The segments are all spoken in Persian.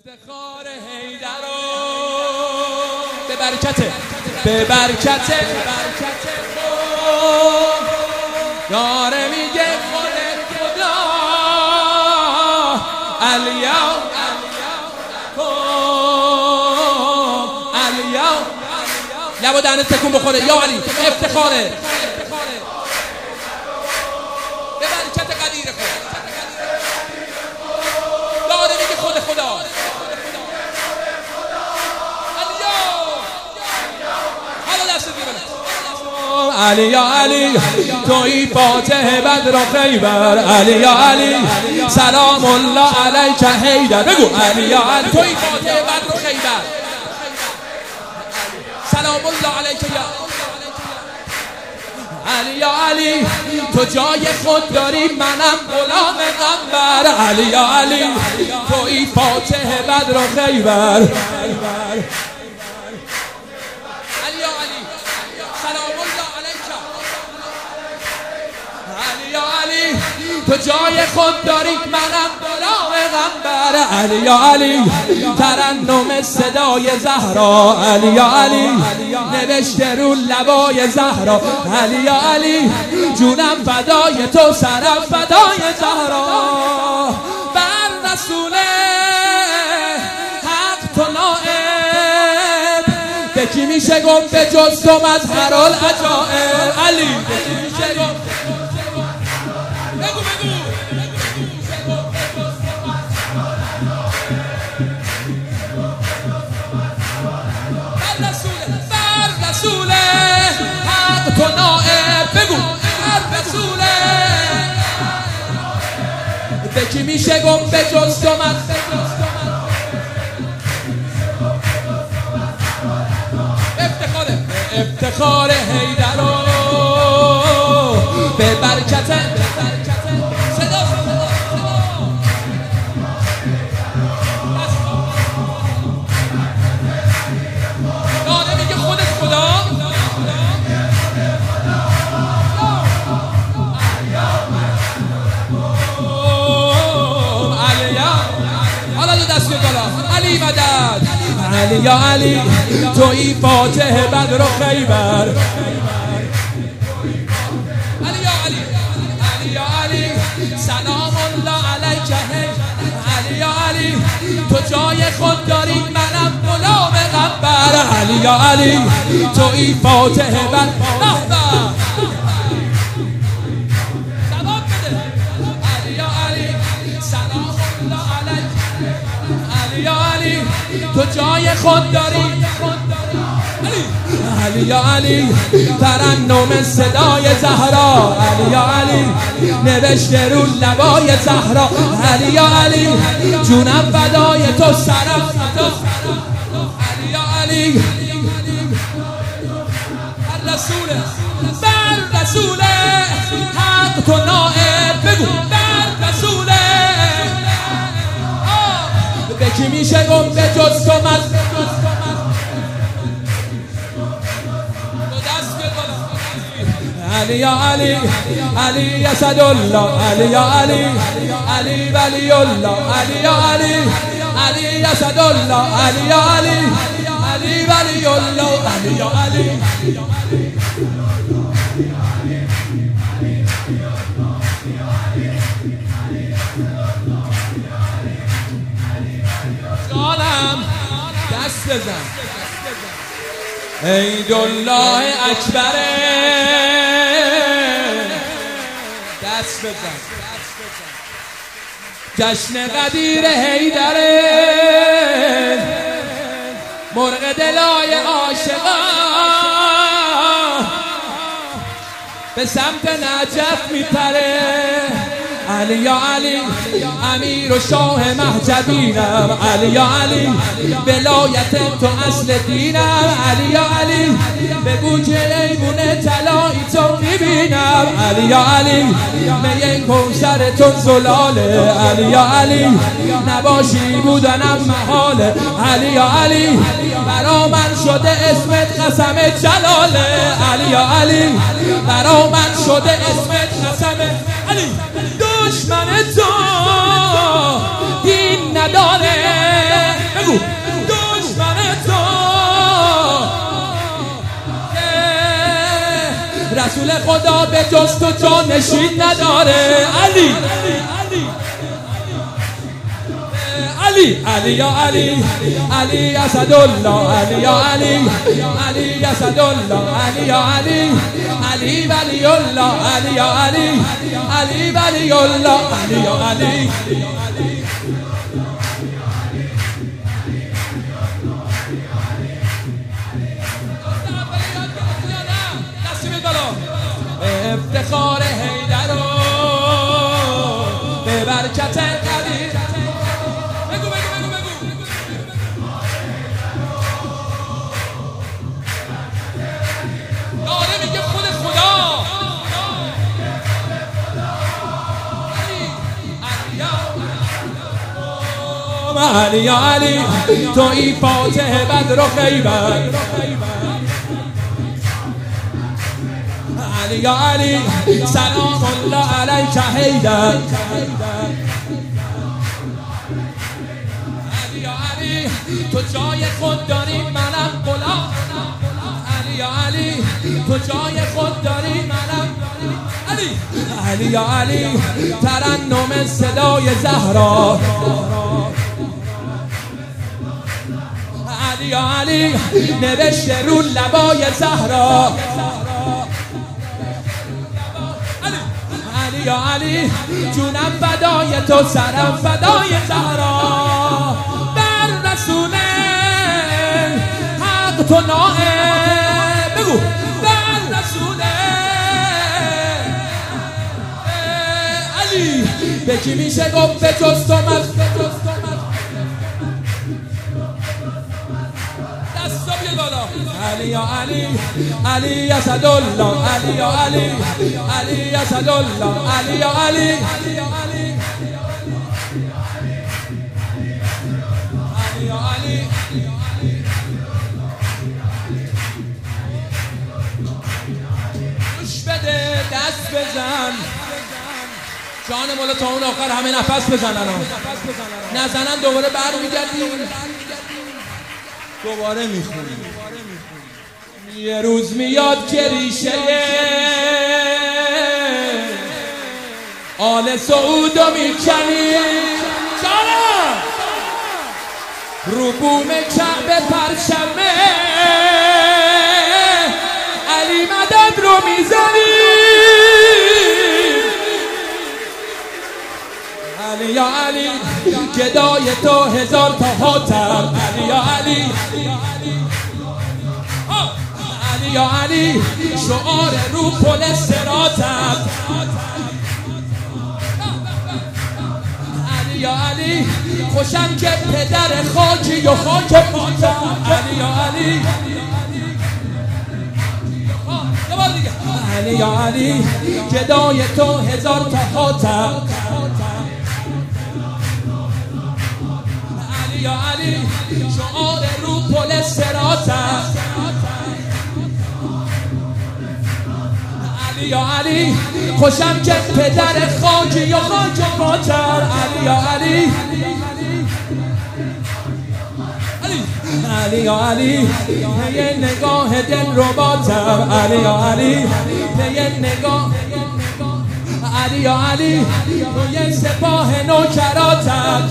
افتخار حیدرو به برکت داره میگه خود خدا الیوم لبا دهنت تکون بخوره یا علی افتخاره به برکت قدیر خود داره میگه خود خدا علی یا علی توی فاتح بدر و خیبر علی یا علی سلام الله علیک حیدر بگو علی یا علی توی فاتح بدر و خیبر سلام الله علیک یا علی یا علی تو جای خود داری منم غلام قنبر علی یا علی توی فاتح بدر و خیبر تو جای خود داری منم غلام قنبر علی یا علی ترنم صدای زهرا علی یا علی نوشته رو لبای زهرا علی یا علی جونم فدای تو سرم فدای زهرا بر رسول حق تو نائب به کی میشه گفت به جز تو مظهر العجائب علی به کی میشه گفت رسول حق تو نائب بگو هر رسول به کی میشه گفت به جز تو من افتخار حیدرو به برکت علی مدد علی یا علی توی فاتح بدر و خیبر علی یا علی علی یا علی سلام الله علیک علی یا علی تو جای خود داری منم غلام قنبر علی یا علی توی فاتح بدر تو جای خود داری علی یا علی ترنم صدای زهرا علی یا علی نوشته رو لبای زهرا علی یا علی جونم فدای تو سرم علی یا علی بر رسول حق تو نائب بگو بر رسول به کی میشه گفت به جز تو من علی یا علی علی اسد الله علی یا علی علی ولی الله علی یا علی علی اسد الله علی یا علی علی ولی الله علی یا علی جانم دست بزن عیدالله اکبره دست بزن جشن قدیر حیدره مرغ دلای عاشقان به سمت نجف میپره علی یا علی امیر و شاه مهجبینم علی یا علی ولایت تو اصل دینم علی یا علی بگو که ایمون طلایی تو میبینم علی یا علی می کوثر تو زلاله علی یا علی نباشی بودنم محاله علی یا علی برا من شده اسمت قسم جلاله علی یا علی برا من شده اسمت قسم علی دشمن تو دین نداره رسول خدا به جز تو جانشین نداره. علی علی علی یا علی علی اسدالله علی یا علی علی اسدالله علی یا علی علی ولی الله علی یا علی علی ولی الله علی یا علی. افتخار حیدر رو به برکت علی. بگو داره میگه خود خدا. علی یا علی توی فاتح بدر و خیبر. علی یا علی سلام الله علیک حیدر. علی یا علی تو جای خود داری منم غلام. علی یا علی تو جای خود داری منم علی. علی یا علی ترنم صدای زهرا. علی یا علی نوشته رو لبای زهرا. علی یا علی جونم فدای تو سرم فدای زهرا. بر رسول حق تو نائب. بگو بر رسول علی به کی میشه گفت به جز تو علی یا علی علی اسدالله علی یا علی علی اسدالله علی یا علی علی یا علی. گوش بده دست بزن جان مولا تا اون آخر همه نفس بزنن. نزنن دوباره برمیگردیم دوباره میخونیم. یه روز میاد که ریشه آل سعودو میکنی جانم رو بوم کعبه پرچمه علی مدد رو میزنی. علی یا علی گدای تو هزار تا حاتم. علی یا علی علی یا علی شعار رو پل صراطم. علی یا علی خوشم که پدر خاکی و خاک پاتم. علی یا علی علی یا علی گدای تو هزار تا حاتم. علی یا علی شعار رو پل صراطم. علی یا علی خوشم که پدر خاکی و خاک پاتر. علی یا علی علی یا علی یه نگاه دل رو باتم. علی یا علی یه نگاه علی یا علی یه سپاه نوکراتم.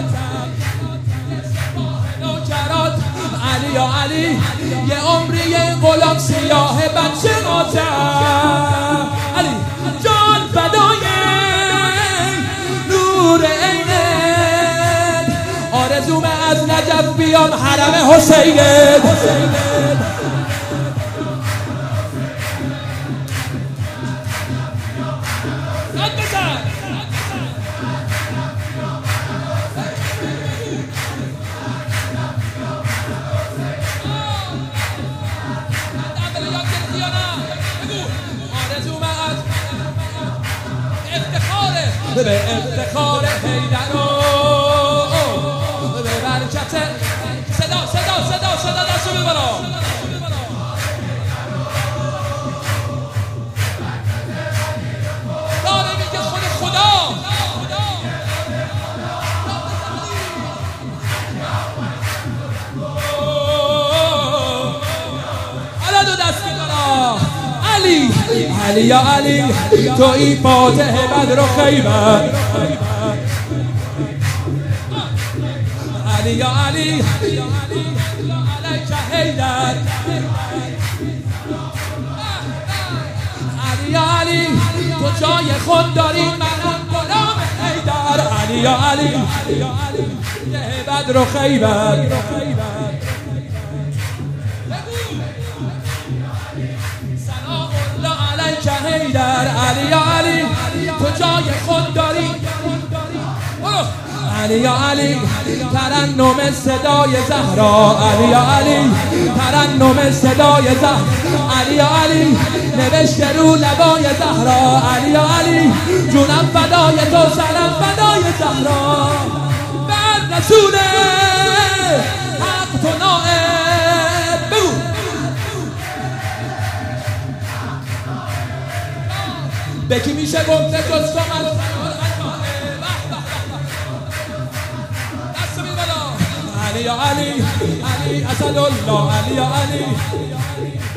علی یا علی یه عمری یه غلام سیاه بچه ماتم. علی جان فدای نور عینت آرزوم از نجف بیام حرم حسینت. به افتخار حیدر به برکت صدا دستو ببرا. داره میگه خود خدا. حالا دو دست میکنه. علی علی یا علی تو ای فاتح بدر و خیبر علی یا علی علیک حیدر علی یا علی تو جای خود داری منم غلام حیدر علی یا علی بدر و خیبر سلام الله علیک حیدر علی یا علی تو جای خود داری علی یا علی ترنم صدای زهرا علی یا علی ترنم صدای زهرا علی یا علی نوشته رو لبای زهرا علی یا علی جونم فدای تو سرم فدای زهرا بر رسول حق تو نائب بگو به کی میشه گفته جز تو من علی یا علی علی اسد الله علی یا علی